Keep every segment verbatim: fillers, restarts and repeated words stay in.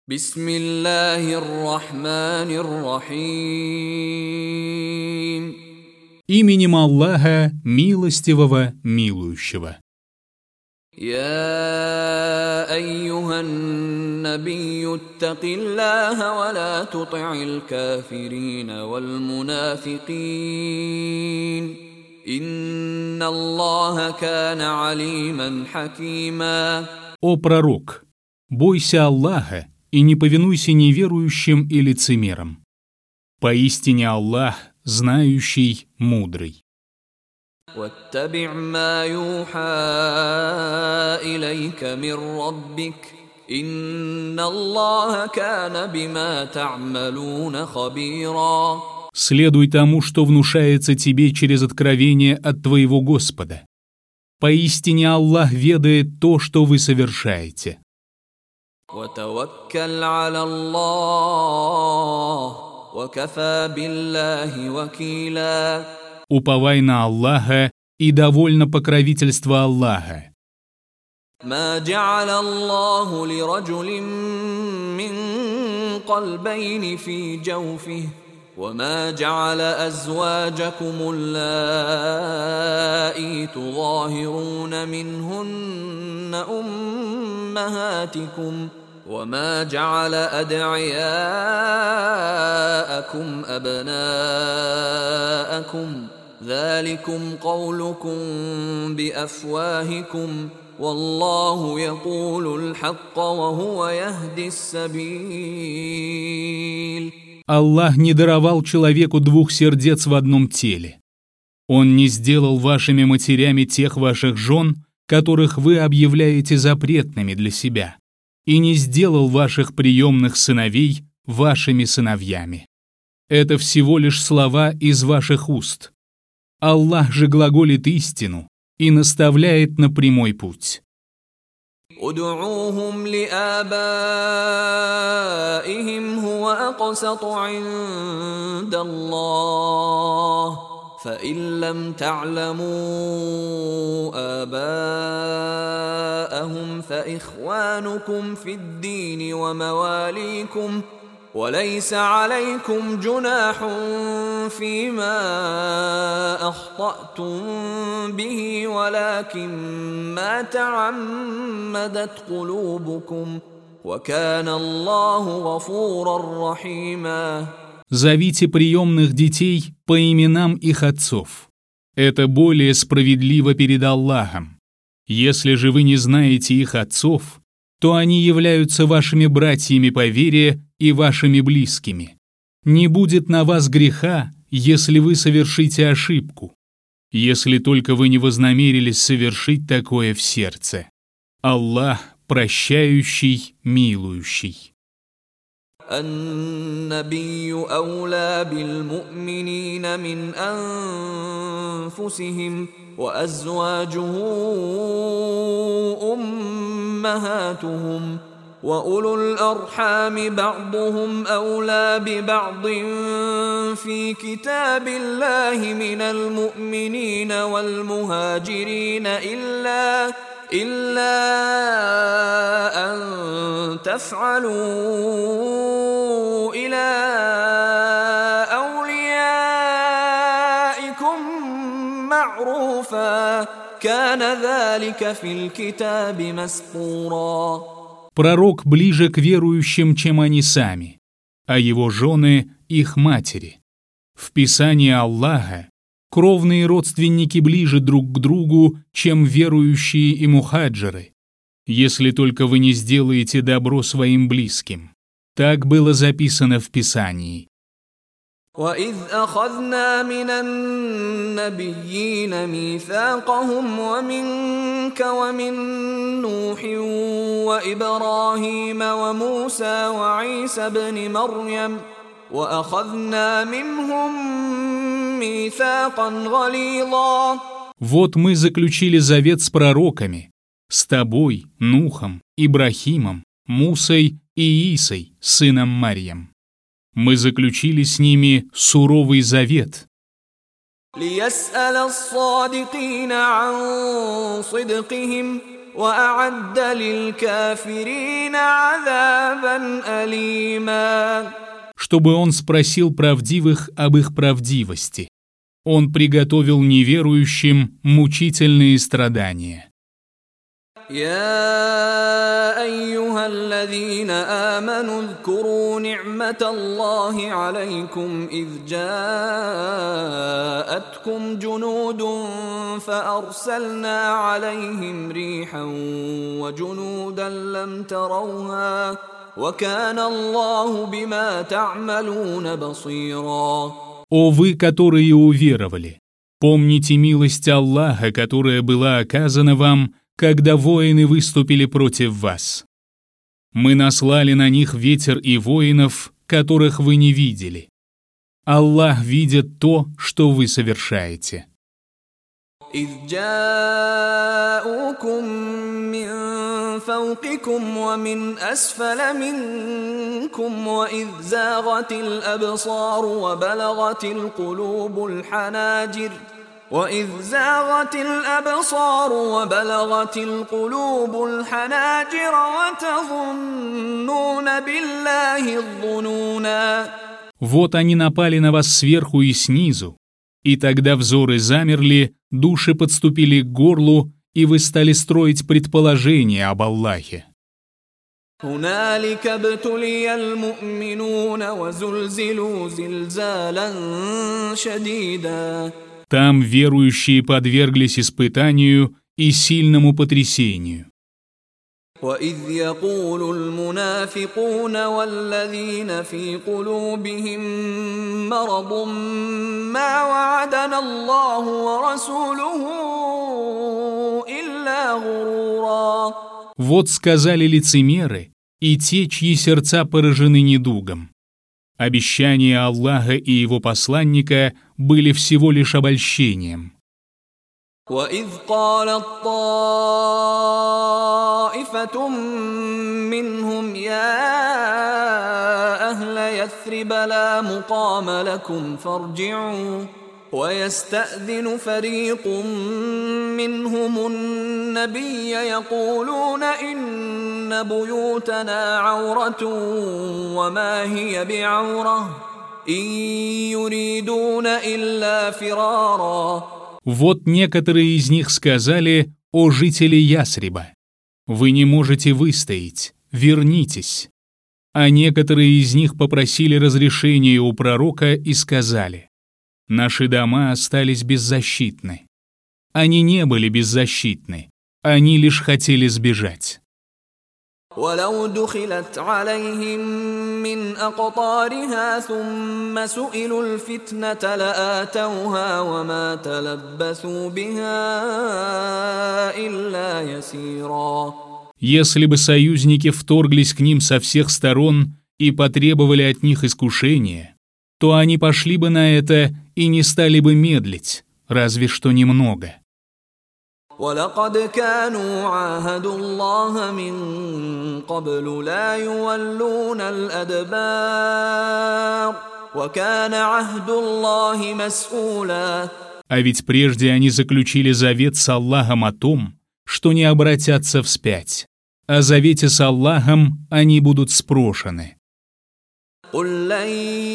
Бисмиллахир-рахманир-рахим. Именем Аллаха, милостивого, милующего. يا أيها النبي اتق الله ولا تطع الكافرين والمنافقين إن الله كان عليما حكيما. О пророк, бойся Аллаха и не повинуйся неверующим и лицемерам. Поистине Аллах знающий, мудрый. واتبع ما يوحى إليك من ربك إن الله كان بما تعملون خبيرا. Следуй тому, что внушается тебе через откровение от твоего Господа. Поистине Аллах ведает то, что вы совершаете. وتوكل على الله وكفى بالله وكيلا. Уповай на Аллаха и довольно покровительство Аллаха. ما جعل الله لرجل من قلبين في جوفه وما جعل أزواجكم اللائي تظاهرون منهن أمهاتكم وما جعل أدعياءكم أبناءكم ذلكم قولكم بأفواهكم والله يقول الحق وهو يهدي السبيل. Аллах не даровал человеку двух сердец в одном теле. Он не сделал вашими матерями тех ваших жен, которых вы объявляете запретными для себя, и не сделал ваших приемных сыновей вашими сыновьями. Это всего лишь слова из ваших уст. Аллах же глаголит истину и наставляет на прямой путь. ادعوهم لآبائهم هو أقسط عند الله فإن لم تعلموا آباءهم فإخوانكم في الدين ومواليكم وليس عليكم جناح فيما أخطأتم به ولكن ما تعمدت قلوبكم وكان الله غفورا رحيما. Зовите приемных детей по именам их отцов. Это более справедливо перед Аллахом. Если же вы не знаете их отцов, то они являются вашими братьями по вере и вашими близкими. Не будет на вас греха, если вы совершите ошибку, если только вы не вознамерились совершить такое в сердце. Аллах прощающий, милующий. النبي أولى بالمؤمنين من أنفسهم وأزواجه أمهاتهم وأولو الأرحام بعضهم أولى ببعض في كتاب الله من المؤمنين والمهاجرين إلا إلا أن تفعلوا إلى أوليائكم معروفا كان ذلك في الكتاب مسطورا. Пророк ближе к верующим, чем они сами, а его жены – их матери. В Писании Аллаха кровные родственники ближе друг к другу, чем верующие и мухаджиры, если только вы не сделаете добро своим близким. Так было записано в Писании. وَإِذْ أَخَذْنَا مِنَ النَّبِيِّينَ مِيثَاقَهُمْ وَمِنْكَ وَمِنْ نُوحٍ وَإِبْرَاهِيمَ وَمُوسَى وَعِيسَى ابْنِ مَرْيَمَ وَأَخَذْنَا مِنْهُمْ مِيثَاقًا غَلِيظًا. Вот мы заключили завет с пророками, с тобой, Нухом, Ибрахимом, Мусой и Иисой, сыном Марьям. Мы заключили с ними суровый завет. لِيَسْأَلَ الصَّادِقِينَ عَنْ صِدْقِهِمْ وأعد للكافرين عذابا أليما. Чтобы он спросил правдивых об их правдивости. Он приготовил неверующим мучительные страдания. يا أيها الذين آمنوا اذكروا نعمة الله عليكم إذ جاءتكم جنود فأرسلنا عليهم ريحا وجنودا لم تروها وكان الله بما تعملون بصيرا. О вы, которые уверовали, помните милость Аллаха, которая была оказана вам, когда воины выступили против вас. Мы наслали на них ветер и воинов, которых вы не видели. Аллах видит то, что вы совершаете. إذ جاءوكم من فوقكم ومن أسفل منكم وإذ زاغت الأبصار وبلغت القلوب الحناجر وإذ زاغت الأبصار وبلغت القلوب الحناجر وتظنون بالله الظنونا. Вот они напали на вас сверху и снизу, и тогда взоры замерли, души подступили к горлу, и вы стали строить предположения об Аллахе. هنالك ابتلي المؤمنون وزلزلوا زلزالا شديدا. Там верующие подверглись испытанию и сильному потрясению. وَإِذْ يَقُولُ الْمُنَافِقُونَ وَالَّذِينَ فِي قُلُوبِهِم مَّرَضٌ مَّا وَعَدَنَا اللَّهُ وَرَسُولُهُ إِلَّا غُرُورًا. Вот сказали лицемеры и те, чьи сердца поражены недугом. Обещания Аллаха и его посланника были всего лишь обольщением. وَإِذْ قَالَت طَّائِفَةٌ مِّنْهُمْ يَا أَهْلَ يَثْرِبَ لَا مُقَامَ لَكُمْ فَارْجِعُوا وَيَسْتَأْذِنُ فَرِيقٌ مِّنْهُمُ النَّبِيَّ يَقُولُونَ إِنَّ بُيُوتَنَا عَوْرَةٌ وَمَا هِيَ بِعَوْرَةٍ إِن يُرِيدُونَ إِلَّا فِرَارًا. Вот некоторые из них сказали: «О жители Ясриба, вы не можете выстоять, вернитесь». А некоторые из них попросили разрешения у пророка и сказали: «Наши дома остались беззащитны». Они не были беззащитны, они лишь хотели сбежать. ولو دخلت عليهم من أقطارها ثم سئلوا الفتنة لآتوها وما تلبثوا بها إلا يسيرا. Если бы союзники вторглись к ним со всех сторон и потребовали от них искушения, то они пошли бы на это и не стали бы медлить, разве что немного. وَلَقَدْ كَانُوا عَاهَدُوا اللَّهَ مِن قَبْلُ لَا يُوَلُّونَ الْأَدْبَارَ وَكَانَ عَهْدُ اللَّهِ مَسْئُولًا. А ведь прежде они заключили завет с Аллахом о том, что не обратятся вспять. О завете с Аллахом они будут спрошены. قُل لَّن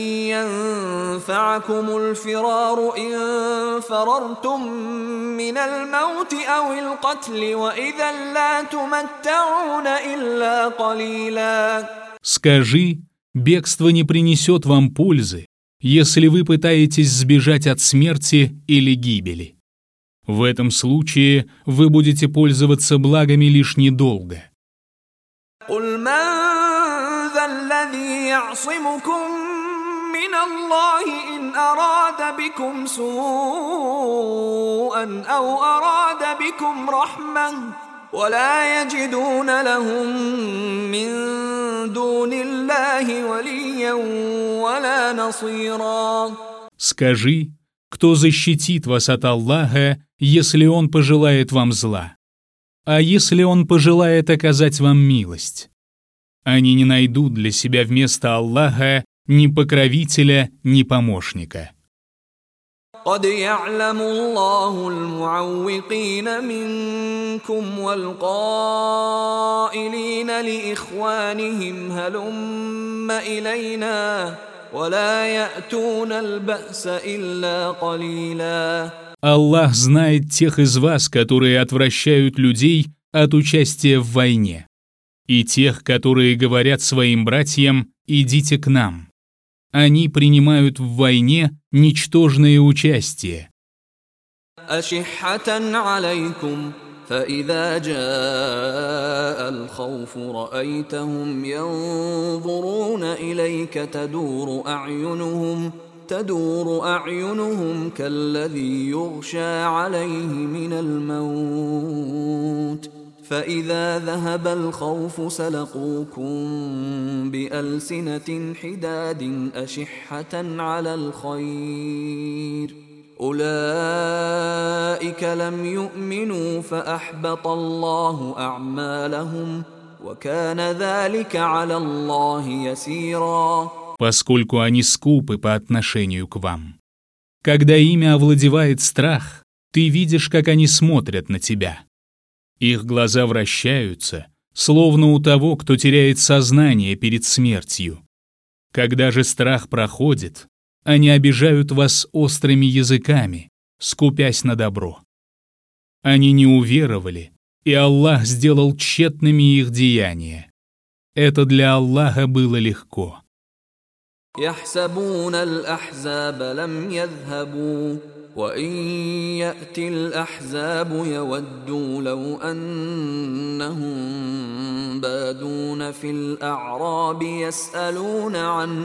يَنفَعَكُمُ الْفِرَارُ إِن فَرَرْتُم مِّنَ الْمَوْتِ أَوِ الْقَتْلِ وَإِذًا لَّا تُمَتَّعُونَ إِلَّا قَلِيلًا. Скажи, бегство не принесет вам пользы, если вы пытаетесь сбежать от смерти или гибели. В этом случае вы будете пользоваться благами лишь недолго. قُلْ مَن ذَا الَّذِي يَعْصِمُكُم مِّنَ اللَّهِ إِنْ أَرَادَ بِكُمْ سُوءًا أَوْ أَرَادَ بِكُمْ رَحْمَةً وَلَا يَجِدُونَ لَهُم مِّن دُونِ اللَّهِ وَلِيًّا وَلَا نَصِيرًا. Скажи, кто защитит вас от Аллаха, если Он пожелает вам зла? А если Он пожелает оказать вам милость? Они не найдут для себя вместо Аллаха ни покровителя, ни помощника. قد يعلم الله المعوقين منكم والقائلين لإخوانهم هلم إلينا ولا يأتون البأس إلا قليلا. Аллах знает тех из вас, которые отвращают людей от участия в войне, и тех, которые говорят своим братьям «идите к нам». Они принимают в войне ничтожное участие. أشحة عليكم فإذا جاء الخوف رأيتهم ينظرون إليك تدور أعينهم تدور أعينهم كالذي يغشى عليه من الموت فإذا ذهب الخوف سلقوكم بألسنة حداد أشحة على الخير أولئك لم يؤمنوا فأحبط الله أعمالهم وكان ذلك على الله يسيرا. Поскольку они скупы по отношению к вам. Когда ими овладевает страх, ты видишь, как они смотрят на тебя. Их глаза вращаются, словно у того, кто теряет сознание перед смертью. Когда же страх проходит, они обижают вас острыми языками, скупясь на добро. Они не уверовали, и Аллах сделал тщетными их деяния. Это для Аллаха было легко. يحسبون الأحزاب لم يذهبوا وإن يأتي الأحزاب يودوا لو أنهم بادون في الأعراب يسألون عن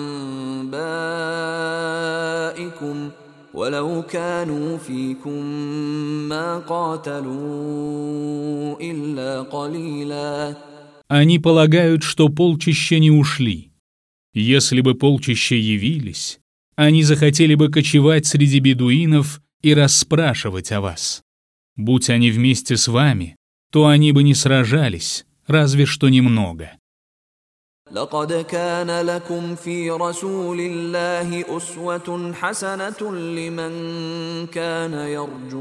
أنبائكم ولو كانوا فيكم ما قاتلوا إلا قليلا. Они полагают, что полчища не ушли. Если бы полчища явились, они захотели бы кочевать среди бедуинов и расспрашивать о вас. Будь они вместе с вами, то они бы не сражались, разве что немного. لقد كان لكم في رسول الله أسوة حسنة لمن كان يرجو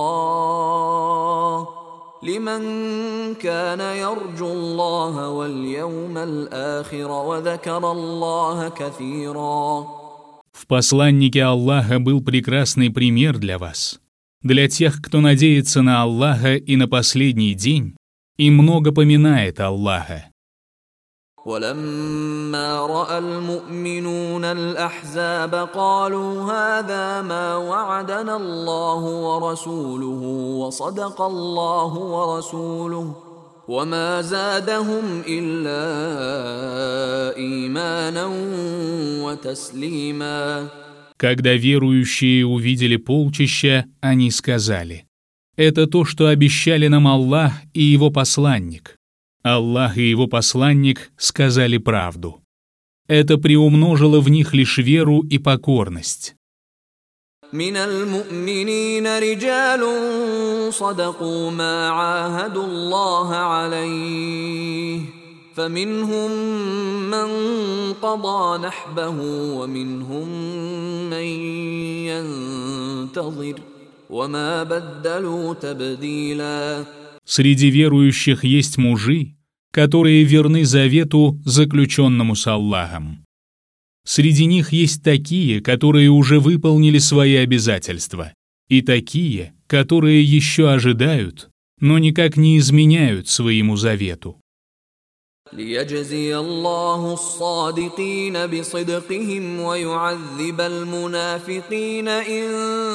الله لمن كان يرجو الله واليوم الآخر وذكر الله كثيرا. В посланнике Аллаха был прекрасный пример для вас, для тех, кто надеется на Аллаха и на последний день, и много поминает Аллаха. ولما رأى المؤمنون الأحزاب قالوا هذا ما وعدنا الله ورسوله وصدق الله ورسوله وما زادهم إلا إيمانا وتسليما. Когда верующие увидели полчища, они сказали: «Это то, что обещали нам Аллах и Его посланник». Аллах и Его посланник сказали правду. Это приумножило в них лишь веру и покорность. من المؤمنين رجال صدقوا ما عاهدوا الله عليه فمنهم من قضى نحبه ومنهم من ينتظر وما بدلوا تبديلا. Среди верующих есть мужи, которые верны завету, заключенному с Аллахом. Среди них есть такие, которые уже выполнили свои обязательства, и такие, которые еще ожидают, но никак не изменяют своему завету. ليجزي الله الصادقين بصدقهم ويعذب المنافقين إن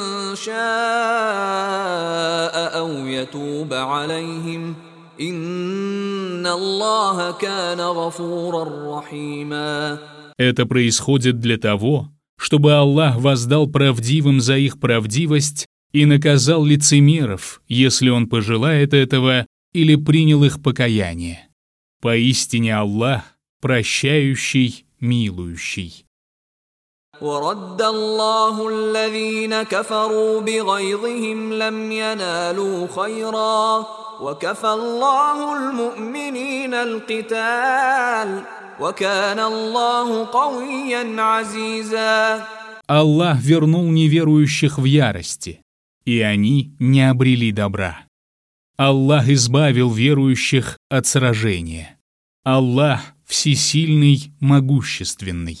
شاء أو يتوب عليهم إن الله كان غفورا رحيما. Это происходит для того, чтобы Аллах воздал правдивым за их правдивость и наказал лицемеров, если Он пожелает этого или принял их покаяние. Поистине Аллах прощающий, милующий. ورد الله الذين كفروا بغيظهم لم ينالوا خيرا وكفى الله المؤمنين القتال وكان الله قويا عزيزا. Аллах вернул неверующих в ярости, и они не обрели добра. Аллах избавил верующих от сражения. Аллах всесильный, могущественный.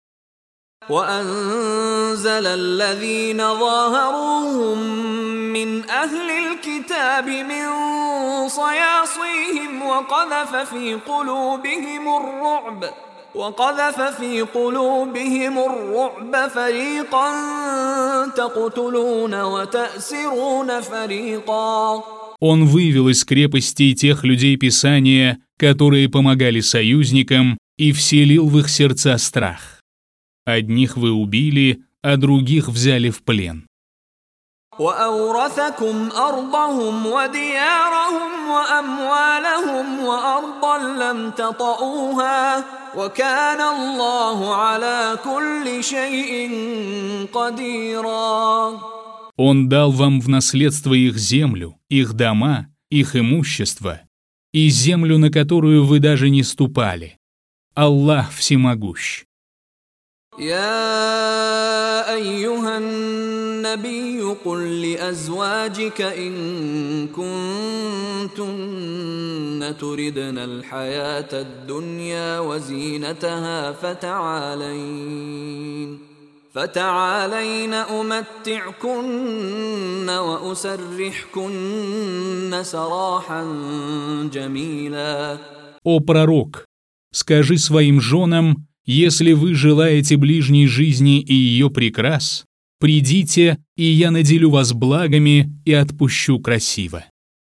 وأنزل الذين ظاهروهم من أهل الكتاب من صياصيهم وقذف في قلوبهم الرعب وقذف في قلوبهم الرعب فريقا تقتلون وتأسرون فريقا. Он вывел из крепостей тех людей Писания, которые помогали союзникам, и вселил в их сердца страх. Одних вы убили, а других взяли в плен. وأورثكم أرضهم وديارهم وأموالهم وأرضا لم تطئوها وكان الله على كل شيء قديرا. Он дал вам в наследство их землю, их дома, их имущество и землю, на которую вы даже не ступали. Аллах всемогущ. يا أيها النبي قل لأزواجك إن كنتن تردن الحياة الدنيا وزينتها فتعالين فتعالين أمتعكن وأسرحكن سراحا جميلا. О пророк, скажи своим женам: если вы желаете ближней жизни и ее прикрас, придите, и я наделю вас благами и отпущу красиво.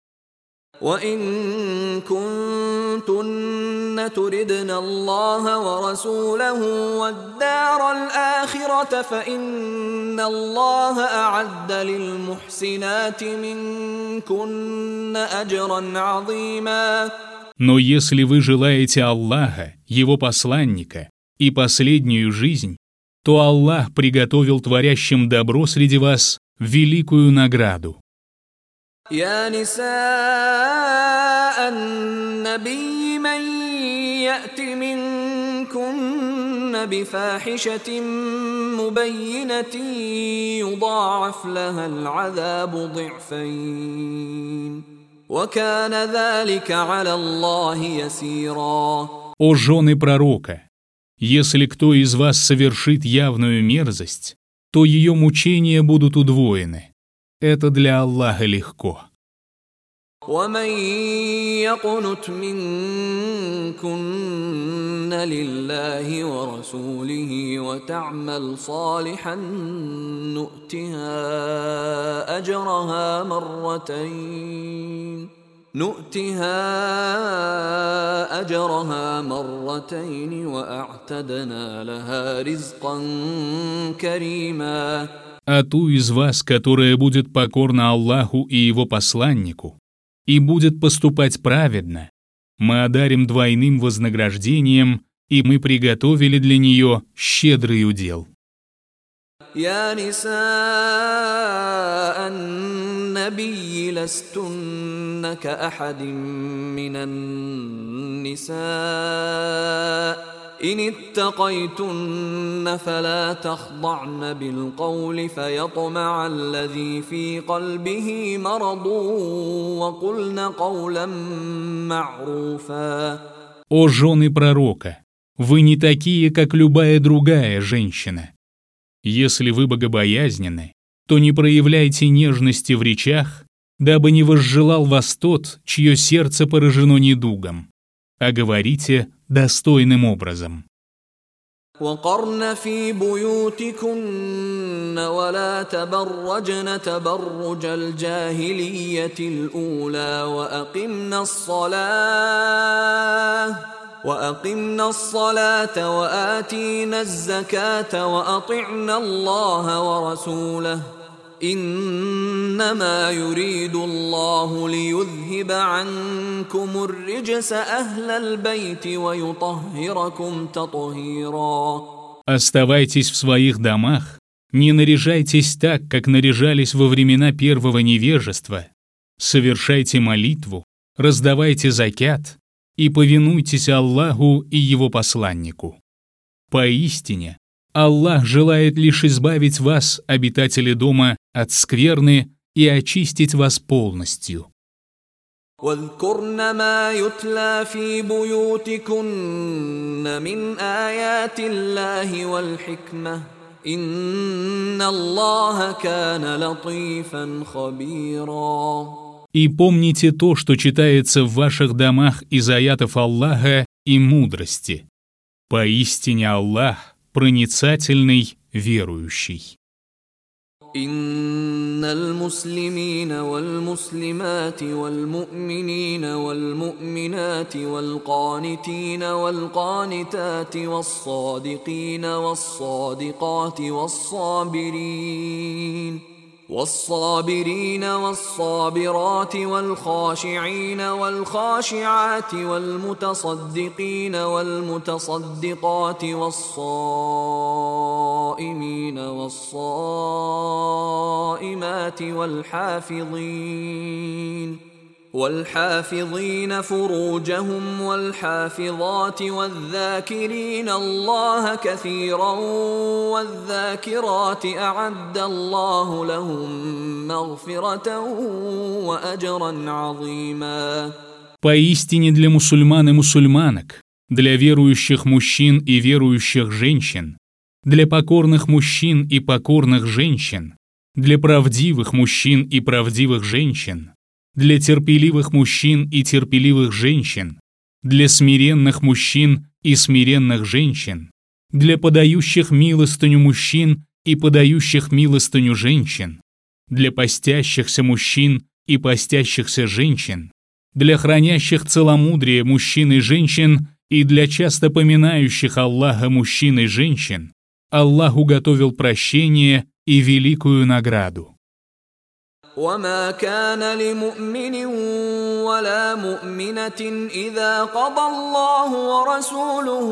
وَإِن كُنتُنَّ تُرِدْنَ اللَّهَ وَرَسُولَهُ وَالدَّارَ الْآخِرَةَ فَإِنَّ اللَّهَ أَعَدَّ لِلْمُحْسِنَاتِ مِنكُنَّ أَجْرًا عَظِيمًا. Но если вы желаете Аллаха, Его посланника и последнюю жизнь, то Аллах приготовил творящим добро среди вас великую награду. يا نساء النبي من يأت منكن بفاحشة مبينة يضاعف لها العذاب ضعفين وكان ذلك على الله يسيرا. О жены пророка! Если кто из вас совершит явную мерзость, то ее мучения будут удвоены. Это для Аллаха легко. ومن يقنت منكن لله ورسوله وتعمل صالحا نؤتها أجرها مرتين نؤتها أجرها مرتين وأعتدنا لها رزقا كريما. А ту из вас, которая будет покорна Аллаху и Его посланнику, и будет поступать праведно, мы одарим двойным вознаграждением, и мы приготовили для нее щедрый удел. يا نساء النبي لستن كأحد من النساء إن اتقيتن فلا تخضعن بالقول فيطمع الذي في قلبه مرض وقلن قولا معروفا. О жены пророка, вы не такие, как любая другая женщина. Если вы богобоязненны, то не проявляйте нежности в речах, дабы не возжелал вас тот, чье сердце поражено недугом, а говорите достойным образом. وقرن في بيوتكن ولا تبرجن تبرج الجاهلية الأولى وأقمنا الصلاة وأقمنا الصلاة وآتينا الزكاة وأطعنا الله ورسوله إنما يريد الله ليذهب عنكم الرجس أهل البيت ويطهركم تطهيرا. Оставайтесь в своих домах, не наряжайтесь так, как наряжались во времена первого невежества. Совершайте молитву, раздавайте закят и повинуйтесь Аллаху и Его посланнику. Поистине, Аллах желает лишь избавить вас, обитатели дома, от скверны и очистить вас полностью. واذكرن ما يتلى في بيوتكن من آيات الله والحكمة إن الله كان لطيفا خبيرا. И помните то, что читается в ваших домах из аятов Аллаха и мудрости. Поистине Аллах проницательный, верующий. إن المسلمين والمسلمات والمؤمنين والمؤمنات والقانتين والقانتات والصادقين والصادقات والصابرين والصابرين والصابرات والخاشعين والخاشعات والمتصدقين والمتصدقات والصائمين والصائمات والحافظين والحافظين فروجهم والحافظات والذاكرين الله كثيرا والذاكرات أعد الله لهم مغفرة وأجرا عظيما. Поистине для мусульман и мусульманок, для верующих мужчин и верующих женщин, для покорных мужчин и покорных женщин, для правдивых мужчин и правдивых женщин, для терпеливых мужчин и терпеливых женщин, для смиренных мужчин и смиренных женщин, для подающих милостыню мужчин и подающих милостыню женщин, для постящихся мужчин и постящихся женщин, для хранящих целомудрие мужчин и женщин и для часто поминающих Аллаха мужчин и женщин, Аллах уготовил прощение и великую награду. وما كان لمؤمن ولا مؤمنة إذا قضى الله ورسوله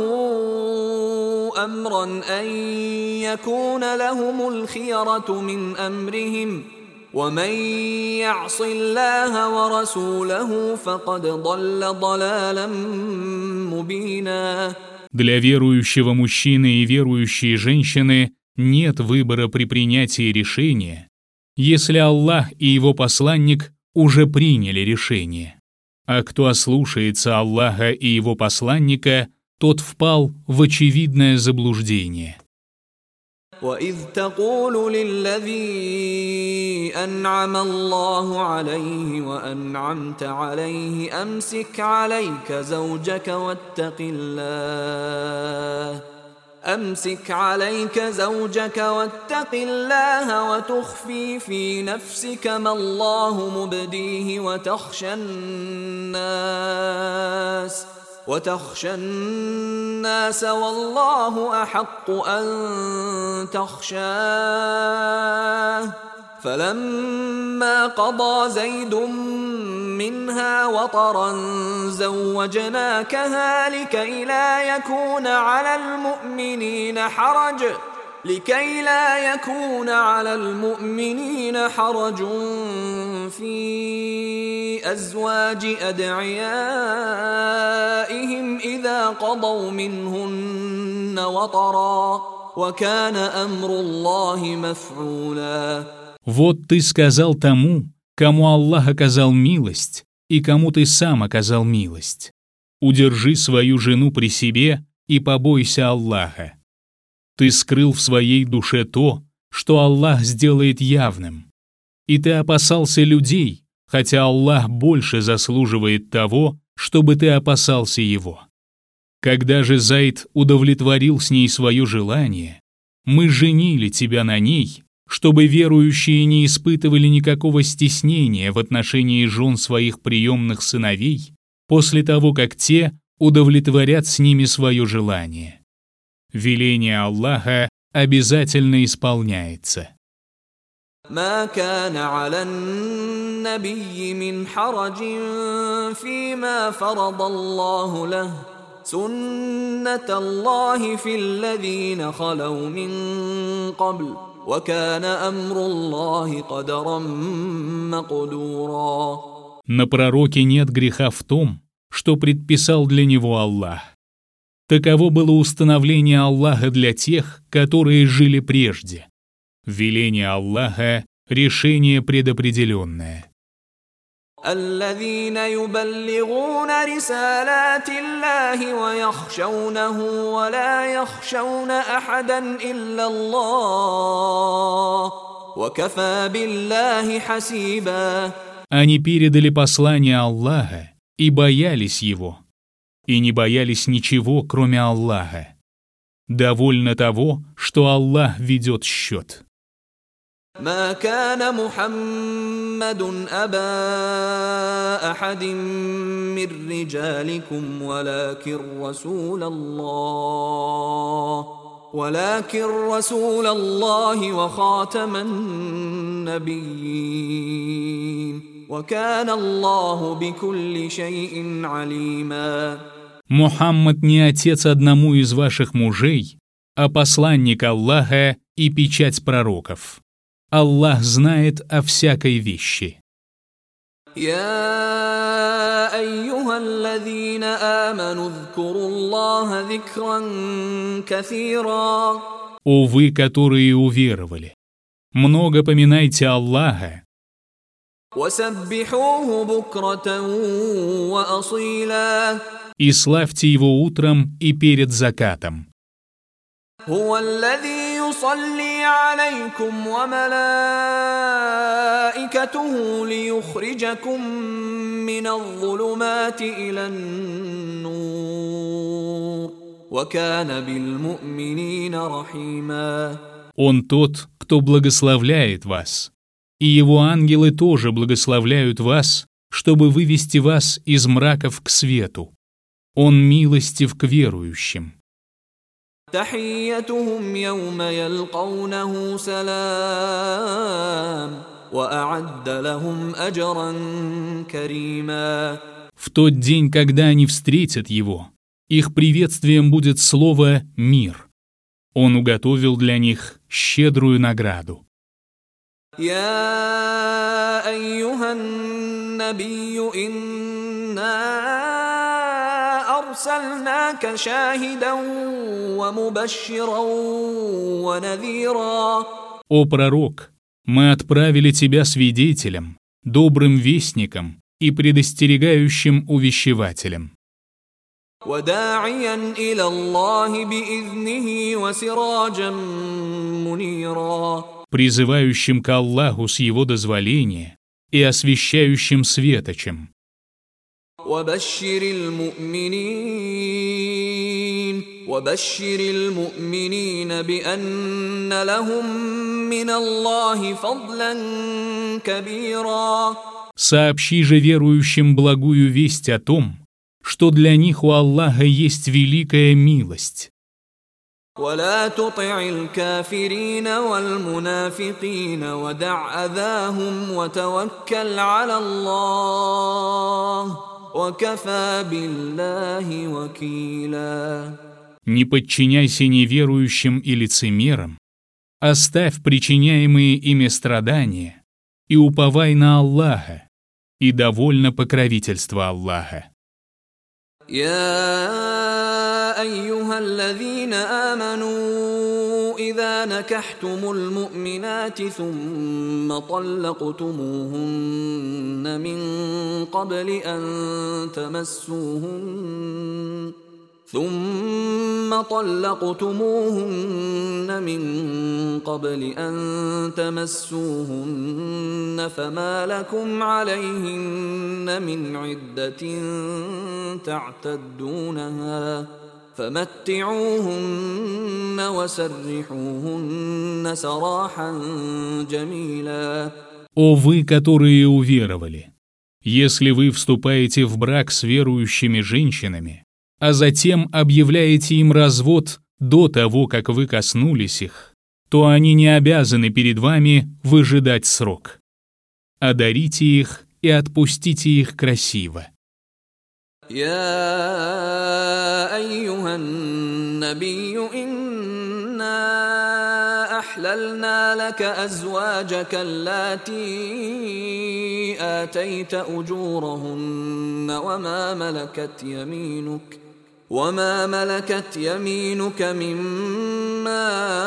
أمرا أن يكون لهم الخيرة من أمرهم ومن يعص الله ورسوله فقد ضل ضلالا مبينا. Для верующего мужчины и верующей женщины нет выбора при принятии решения, если Аллах и Его посланник уже приняли решение. А кто ослушается Аллаха и Его посланника, тот впал в очевидное заблуждение. وَإِذْ تَقُولُ لِلَّذِي أَنْعَمَ اللَّهُ عَلَيْهِ وَأَنْعَمْتَ عَلَيْهِ أَمْسِكْ عَلَيْكَ زَوْجَكَ وَاتَّقِ اللَّهَ أمسك عليك زوجك واتق الله وتخفي في نفسك ما الله مبديه وتخشى الناس وتخشى الناس والله أحق أن تخشاه فلما قضى زيد منها وطرا زوجناكها لكي لا يكون على المؤمنين حرج لكي لا يكون على المؤمنين حرج في أزواج أدعيائهم إذا قضوا منهن وطرا وكان أمر الله مفعولا. Вот ты сказал тому, кому Аллах оказал милость, и кому ты сам оказал милость. Удержи свою жену при себе и побойся Аллаха. Ты скрыл в своей душе то, что Аллах сделает явным. И ты опасался людей, хотя Аллах больше заслуживает того, чтобы ты опасался Его. Когда же Зайд удовлетворил с ней свое желание, мы женили тебя на ней, чтобы верующие не испытывали никакого стеснения в отношении жен своих приемных сыновей после того, как те удовлетворят с ними свое желание. Веление Аллаха обязательно исполняется. ما كان على النبي من حرج فيما فرض الله له سنة الله في الذين خلوا من قبل وكان أمر الله قدرا مقدورا. На пророке нет греха в том, что предписал для него Аллах. Таково было установление Аллаха для тех, которые жили прежде. Веление Аллаха — решение предопределенное. الذين يبلغون رسالات الله ويخشونه ولا يخشون أحدا إلا الله وكفى بالله حسيبا. Они передали послание Аллаха и боялись его, и не боялись ничего, кроме Аллаха. Довольно того, что Аллах ведет счет. ما كان محمد أبا أحد من رجالكم ولكن رسول الله ولكن رسول الله وخاتم النبيين وكان الله بكل شيء عليما. Мухаммад не отец одному из ваших мужей, а посланник Аллаха и печать пророков. Аллах знает о всякой вещи. يا أيها الذين آمنوا اذكروا الله ذكرا كثيرا. О вы, которые уверовали, много поминайте Аллаха. وسبحوه بكرة وأصيلا. И славьте его утром и перед закатом. هو الذي يصلي عليكم وملائكته ليخرجكم من الظلمات إلى النور وكان بالمؤمنين رحيما. Он тот, кто благословляет вас, и его ангелы тоже благословляют вас, чтобы вывести вас из мраков к свету. Он милостив к верующим. تحيتهم يوم يلقونه سلام وأعد لهم أجرا كريما. В тот день, когда они встретят его, их приветствием будет слово «мир». Он уготовил для них щедрую награду. يا أيها النبي إنا أرسلناك شاهدا ومبشرا ونذيرا. О пророк, мы отправили тебя свидетелем, добрым вестником и предостерегающим увещевателем. وداعيا إلى الله بإذنه وسراجا منيرا. Призывающим к Аллаху с его дозволения и освещающим светочем. وبشر المؤمنين وبشر المؤمنين بأن لهم من الله فضلا كبيرا. Сообщи же верующим благую весть о том, что для них у Аллаха есть великая милость. ولا تطع الكافرين والمنافقين ودع أذاهم وتوكل على الله وكفى بالله وكيلا. Не подчиняйся неверующим и лицемерам, оставь причиняемые ими страдания и уповай на Аллаха, и довольно покровительство Аллаха. يا أيها الذين آمنوا إذا نكحتم المؤمنات ثم طلقتموهن من قبل أن تمسوهن ثم طلقتموهن من قبل أن تمسوهن فما لكم عليهن من عدة تعتدونها فمتعوهن وسرحوهن سراحا جميلا. О вы, которые уверовали, если вы вступаете в брак с верующими женщинами, а затем объявляете им развод до того, как вы коснулись их, то они не обязаны перед вами выжидать срок. Одарите их и отпустите их красиво. يا أيها النبي إنا أحللنا لك أزواجك اللاتي آتيت أجورهن وما ملكت يمينك وما ملكت يمينك مما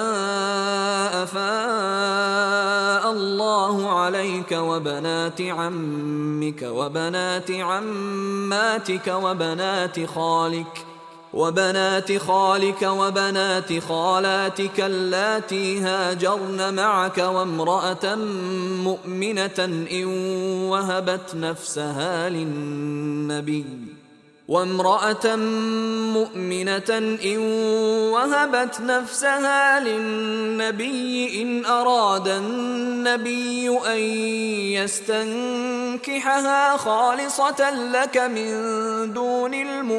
أفاء الله عليك وبنات عمك وبنات عماتك وبنات خالك وبنات خالك وبنات خالاتك اللاتي هاجرن معك وامرأة مؤمنة إن وهبت نفسها للنبي وامرأة مؤمنة إن وهبت نفسها للنبي إن أراد النبي أن يستنكحها خالصة لك من دون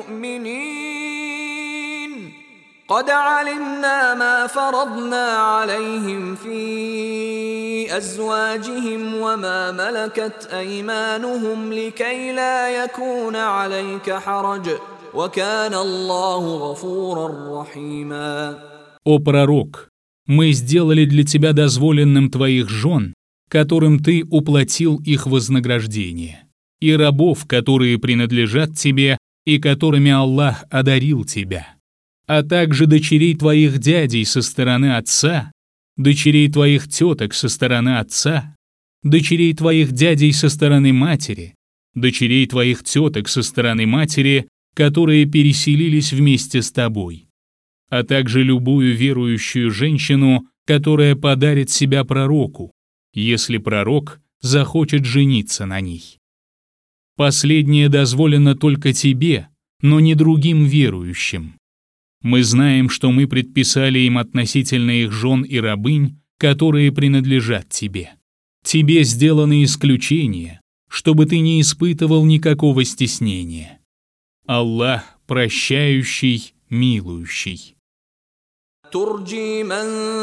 المؤمنين قد علمنا ما فرضنا عليهم في أزواجهم وما ملكت أيمانهم لكي لا يكون عليك حرج وكان الله غفورا رحيما. О пророк, мы сделали для тебя дозволенным твоих жен, которым ты уплатил их вознаграждение, и рабов, которые принадлежат тебе и которыми Аллах одарил тебя, а также дочерей твоих дядей со стороны отца, дочерей твоих теток со стороны отца, дочерей твоих дядей со стороны матери, дочерей твоих теток со стороны матери, которые переселились вместе с тобой, а также любую верующую женщину, которая подарит себя пророку, если пророк захочет жениться на ней. Последнее дозволено только тебе, но не другим верующим. Мы знаем, что мы предписали им относительно их жен и рабынь, которые принадлежат тебе. Тебе сделаны исключения, чтобы ты не испытывал никакого стеснения. Аллах прощающий, милующий. ترجي من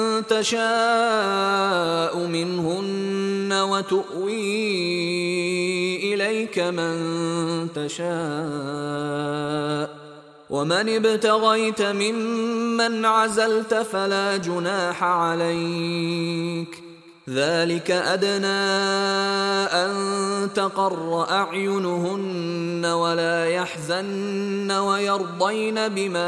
تشاء منهن وتؤوي إليك من تشاء ومن ابتغيت ممن عزلت فلا جناح عليك ذلك أدنى أن تقر أعينهن ولا يحزن ويرضين بما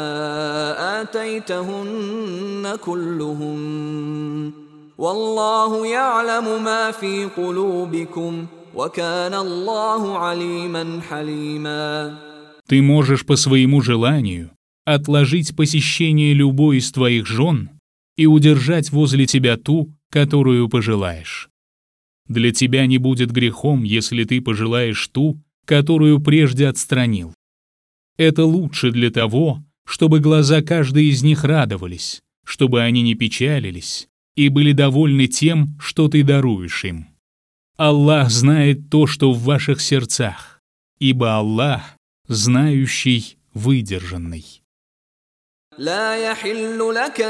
آتيتهن كلهن والله يعلم ما في قلوبكم وكان الله عليما حليما. Ты можешь по своему желанию отложить посещение любой из твоих жен и удержать возле тебя ту, которую пожелаешь. Для тебя не будет грехом, если ты пожелаешь ту, которую прежде отстранил. Это лучше для того, чтобы глаза каждой из них радовались, чтобы они не печалились и были довольны тем, что ты даруешь им. Аллах знает то, что в ваших сердцах, ибо Аллах знающий, выдержанный. لا يحل لك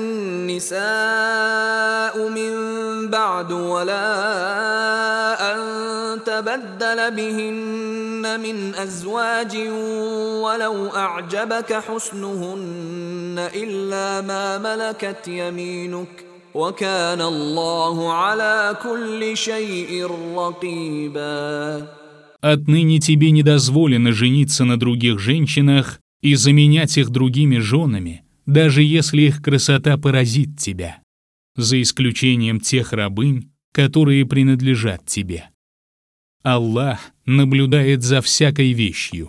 النساء من بعد ولا أن تبدل بهن من أزواج ولو أعجبك حسنهن إلا ما ملكت يمينك وكان الله على كل شيء رقيبا. Отныне тебе не дозволено жениться на других женщинах и заменять их другими женами, даже если их красота поразит тебя, за исключением тех рабынь, которые принадлежат тебе. Аллах наблюдает за всякой вещью.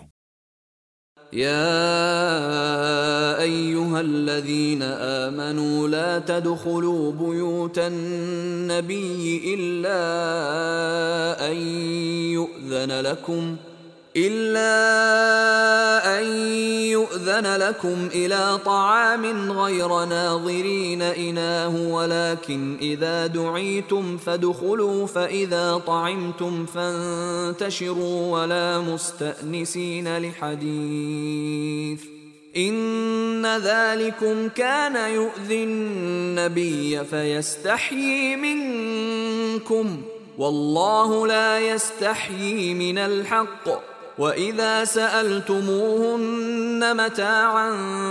يا أيها الذين آمنوا لا تدخلوا بيوت النبي إلا أن يؤذن لكم إلا أن يؤذن لكم إلى طعام غير ناظرين إناه ولكن إذا دعيتم فادخلوا فإذا طعمتم فانتشروا ولا مستأنسين لحديث إن ذلكم كان يؤذي النبي فيستحيي منكم والله لا يستحيي من الحق وإذا سألتموهن متاعا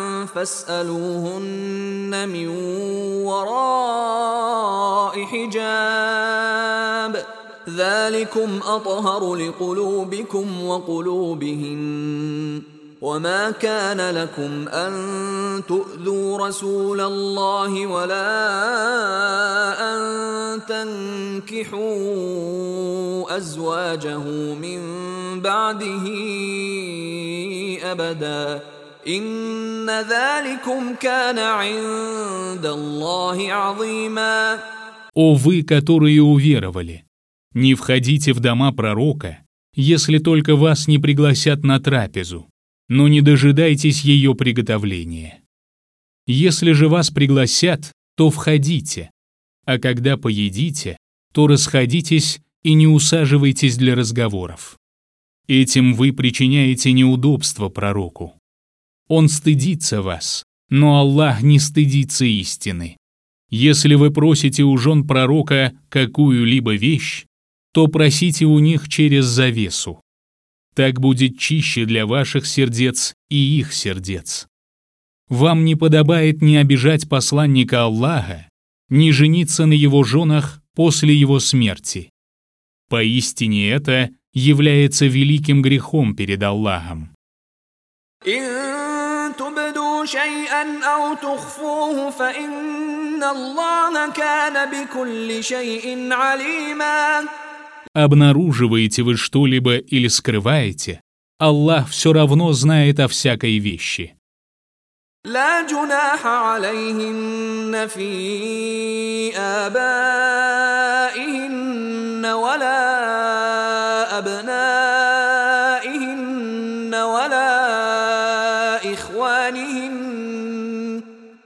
فاسألوهن من وراء حجاب ذلكم أطهر لقلوبكم وقلوبهن وما كان لكم أن تؤذوا رسول الله ولا أن تنكحوا أزواجه من بعده أبدا إن ذلكم كان عند الله عظيما. О вы, которые уверовали, не входите в дома пророка, если только вас не пригласят на трапезу, но не дожидайтесь ее приготовления. Если же вас пригласят, то входите, а когда поедите, то расходитесь и не усаживайтесь для разговоров. Этим вы причиняете неудобство пророку. Он стыдится вас, но Аллах не стыдится истины. Если вы просите у жен пророка какую-либо вещь, то просите у них через завесу. Так будет чище для ваших сердец и их сердец. Вам не подобает ни обижать посланника Аллаха, ни жениться на его женах после его смерти. Поистине это является великим грехом перед Аллахом. تبدوا شيئا أو تخفوه فإن الله كان بكل شيء عليما. Обнаруживаете вы что-либо или скрываете, Аллах все равно знает о всякой вещи. لا جناح عليهن في آبائهن ولا أبنائهن ولا إخوانهن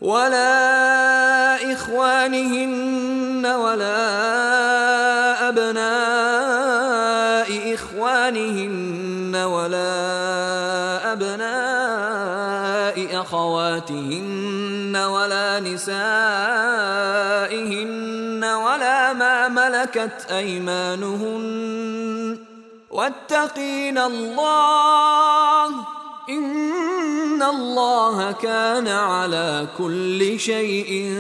ولا إخوانهن ولا أبناء إخوانهن ولا أبناء أخواتهن ولا نسائهن ولا ما ملكت أيمانهن واتقين الله إن الله كان على كل شيء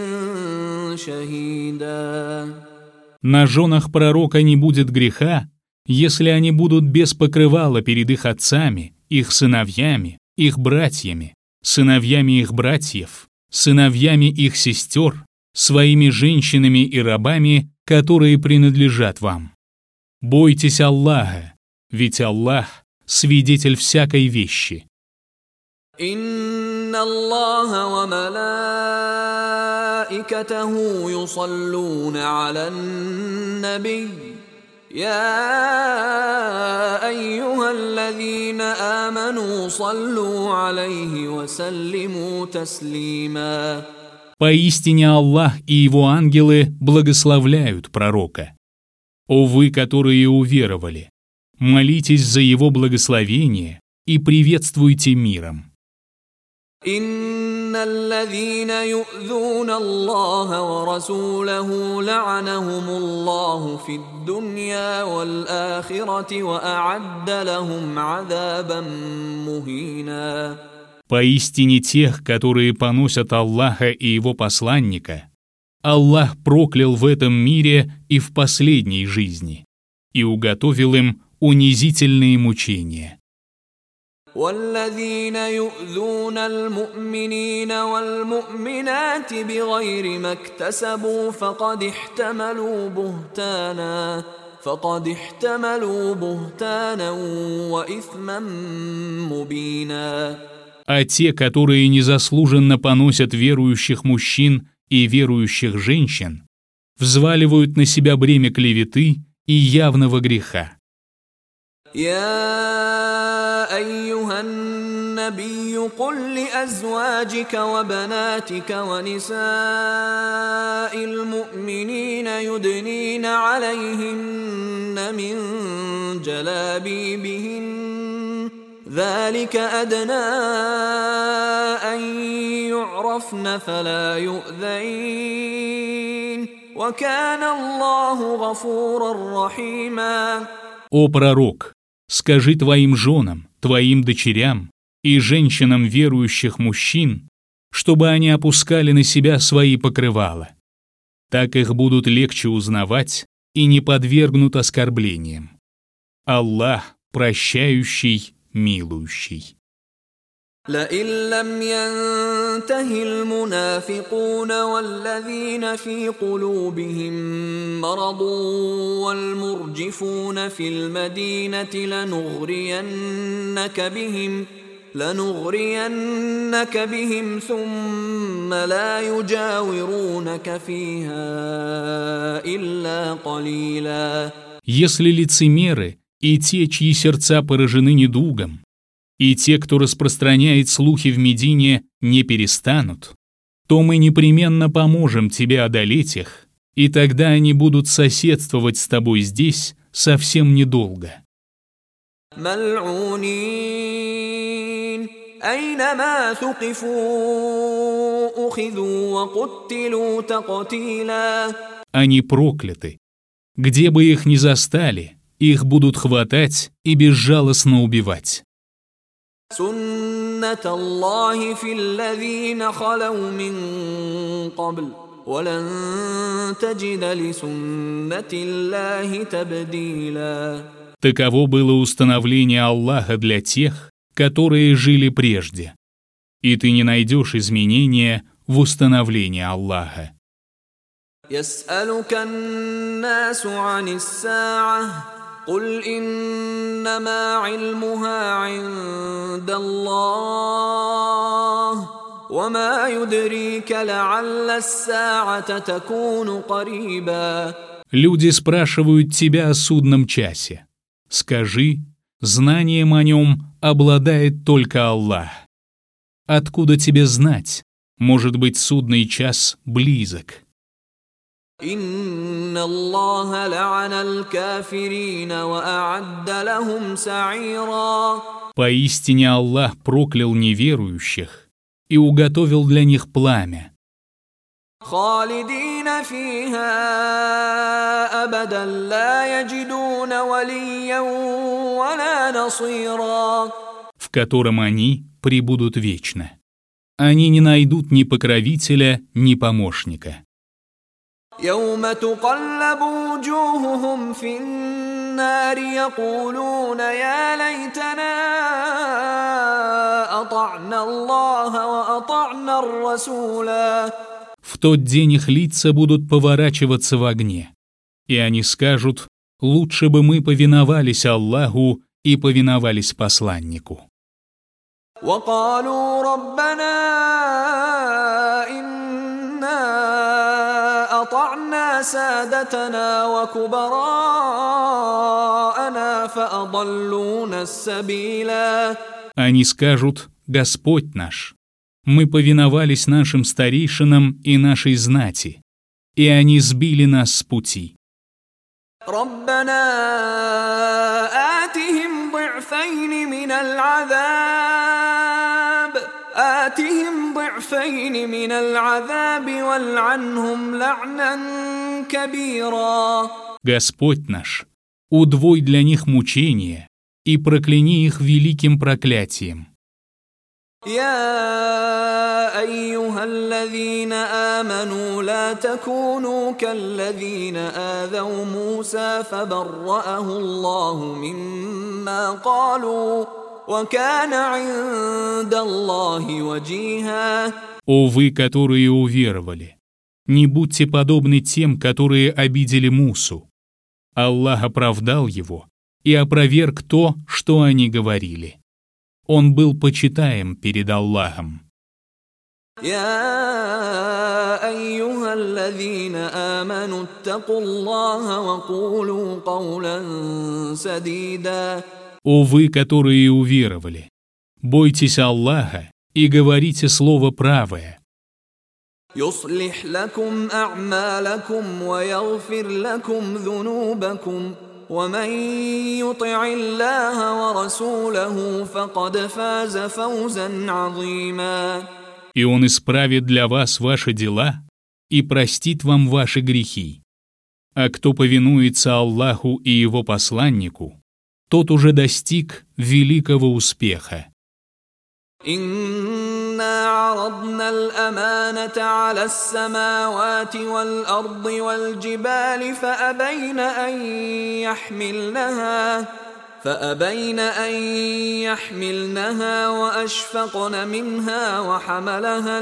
شهيدا. На женах пророка не будет греха, если они будут без покрывала перед их отцами, их сыновьями, их братьями, сыновьями их братьев, сыновьями их сестер, своими женщинами и рабами, которые принадлежат вам. Бойтесь Аллаха, ведь Аллах — свидетель всякой вещи. إن الله وملائكته يصلون على النبي يا أيها الذين آمنوا صلوا عليه وسلموا تسليما. Поистине Аллах и его ангелы благословляют пророка. О вы, которые уверовали, молитесь за его благословение и приветствуйте миром. إن الذين يؤذون الله ورسوله لعنهم الله في الدنيا والآخرة وأعد لهم عذابا مهينا. Поистине тех, которые поносят Аллаха и его посланника, Аллах проклял в этом мире и в последней жизни и уготовил им унизительные мучения. والذين يؤذون المؤمنين والمؤمنات بغير ما اكتسبوا فقد احتملوا بهتانا فقد احتملوا بهتانا وإثما مبينا. А те, которые незаслуженно поносят верующих мужчин и верующих женщин, взваливают на себя бремя клеветы и явного греха. يا أيها النبي قل لأزواجك وبناتك ونساء المؤمنين يدنين عليهن من جلابيبهن ذلك أدنى أن يعرفن فلا يؤذين وكان الله غفورا رحيما. О пророк, скажи твоим женам, твоим дочерям и женщинам верующих мужчин, чтобы они опускали на себя свои покрывала. Так их будут легче узнавать и не подвергнут оскорблениям. Аллах прощающий, милующий. لئن لم ينته المنافقون والذين في قلوبهم مرض والمرجفون في المدينة لنغرينك بهم لنغرينك بهم ثم لا يجاورونك فيها إلا قليلا. Если лицемеры и те, чьи сердца поражены недугом, и те, кто распространяет слухи в Медине, не перестанут, то мы непременно поможем тебе одолеть их, и тогда они будут соседствовать с тобой здесь совсем недолго. ملعونين أينما ثقفوا أخذوا وقتلوا تقتيلا. Они прокляты. Где бы их ни застали, их будут хватать и безжалостно убивать. سنة الله في الذين خلوا من قبل ولن تجد لسنة الله تبديلا. Таково было установление Аллаха для тех, которые жили прежде. И ты не найдешь изменения в установлении Аллаха. يسألك الناس عن الساعة قل إنما علمها عند الله وما يدريك لعل الساعة تكون قريبا. Люди спрашивают тебя о судном часе. Скажи, знанием о нем обладает только Аллах. Откуда тебе знать? Может быть, судный час близок. إن الله لعن الكافرين وأعد لهم سعيرا. Поистине Аллах проклял неверующих и уготовил для них пламя. خالدين فيها أبدا لا يجدون وليا ولا نصيرا. В котором они пребудут вечно. Они не найдут ни покровителя, ни помощника. يوم تقلب وجوههم في النار يقولون يا ليتنا أطعنا الله وأطعنا الرسولا. В тот день их лица будут поворачиваться в огне, и они скажут: лучше бы мы повиновались Аллаху и повиновались посланнику. وقالوا ربنا إنا أطعنا سادتنا وكبراءنا فأضلونا السبيلا. Они скажут: Господь наш, мы повиновались нашим старейшинам и нашей знати, и они сбили нас с пути. ربنا آتهم ضعفين من العذاب آتهم ضعفين من العذاب والعنهم لعنا كبيرا. Господь наш, удвой для них мучения и прокляни их великим проклятием. يا أيها الذين آمنوا لا تكونوا كالذين آذوا موسى فبرأه الله مما قالوا وكان عند الله وجيها. О вы, которые уверовали, не будьте подобны тем, которые обидели Мусу. Аллах оправдал его и опроверг то, что они говорили. Он был почитаем перед Аллахом. يا أيها الذين آمنوا اتقوا الله وقولوا قولا سديدا. О вы, которые уверовали, бойтесь Аллаха и говорите слово правое. يصلح لكم أعمالكم ويغفر لكم ذنوبكم ومن يطع الله ورسوله فقد فاز فوزا عظيما. И Он исправит для вас ваши дела и простит вам ваши грехи. А кто повинуется Аллаху и Его посланнику, тот уже достиг великого успеха. إنا عرضنا الأمانة على السماوات والأرض والجبال فأبين أن يحملنها فأبين أن يحملنها وأشفقن منها وحملها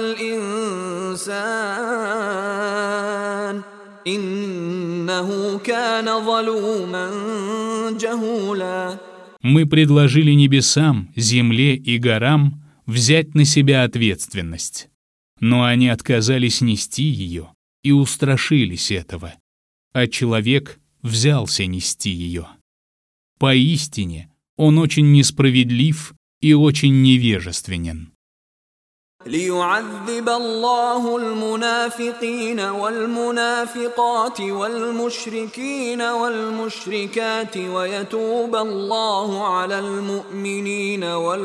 الإنسان إنه كان ظلوما جهولا. Мы предложили небесам, земле и горам взять на себя ответственность, но они отказались нести ее и устрашились этого, а человек взялся нести ее. Поистине, он очень несправедлив и очень невежественен. ليعذب الله المنافقين والمنافقات والمشركين والمشركات ويتوب الله على المؤمنين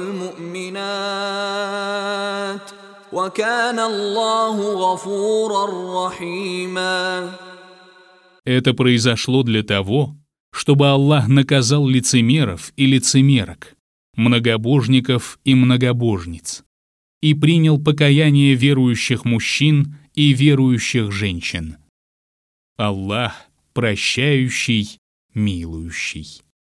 والمؤمنات وكان الله غفورا رحيما. Это произошло для того, чтобы Аллах наказал лицемеров и лицемерок, многобожников и многобожниц, и принял покаяние верующих мужчин и верующих женщин. Аллах прощающий, милующий.